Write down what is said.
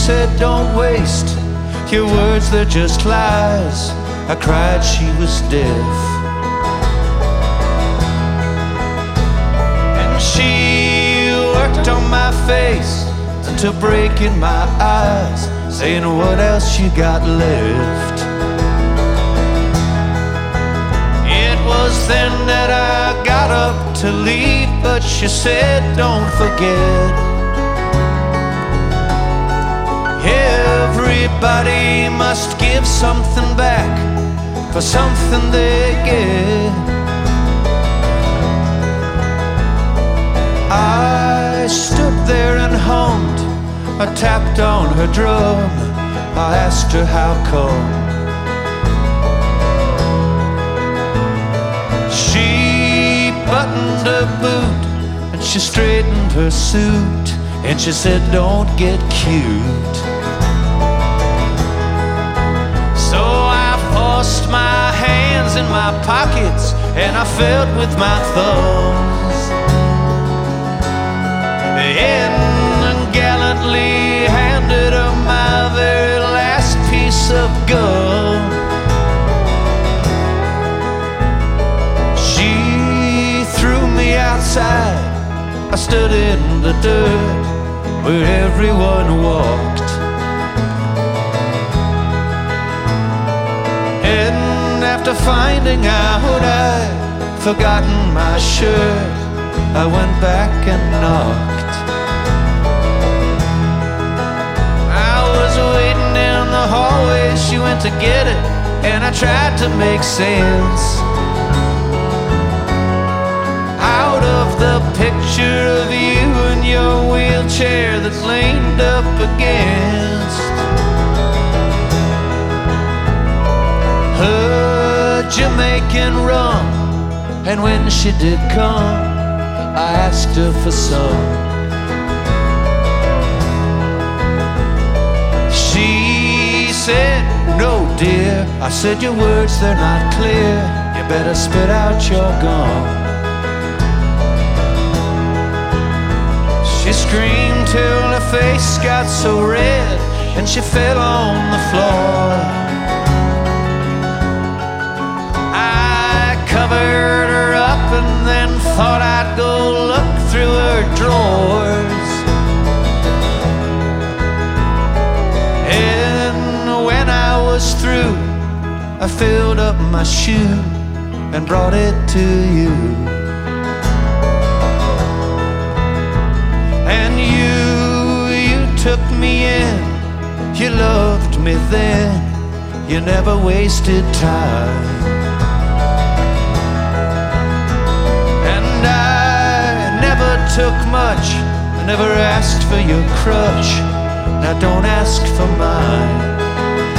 said, don't waste your words, they're just lies. I cried, she was deaf. And she worked on my face until breaking my eyes, saying, what else you got left? It was then that I got up to leave, but she said, don't forget, everybody must give something back for something they get. I stood there and hummed, I tapped on her drum, I asked her how come. She buttoned her boot and she straightened her suit, and she said, don't get cute. So I forced my hands in my pockets and I felt with my thumbs, and gallantly handed her my very last piece of gum. She threw me outside, I stood in the dirt where everyone walked, and after finding out I'd forgotten my shirt, I went back and knocked. I was waiting in the hallway, she went to get it, and I tried to make sense out of the picture of you in your wheelchair that leaned up against her Jamaican rum. And when she did come, I asked her for some. She said, no dear. I said, your words, they're not clear, you better spit out your gum. She screamed till her face got so red, and she fell on the floor. I covered her up and then thought I'd go look through her drawers. And when I was through, I filled up my shoe and brought it to you. And you took me in, you loved me then, you never wasted time. And I never took much, I never asked for your crutch, now don't ask for mine.